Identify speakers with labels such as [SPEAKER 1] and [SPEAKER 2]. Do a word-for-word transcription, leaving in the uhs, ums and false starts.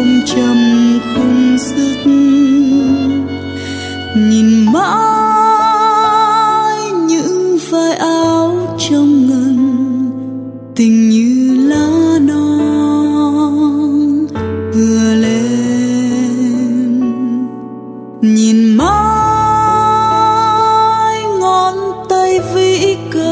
[SPEAKER 1] trầm không dứt. Nhìn mãi những vai áo trong ngần, tình như lá non vừa lên. Nhìn mãi ngón tay vĩ cờ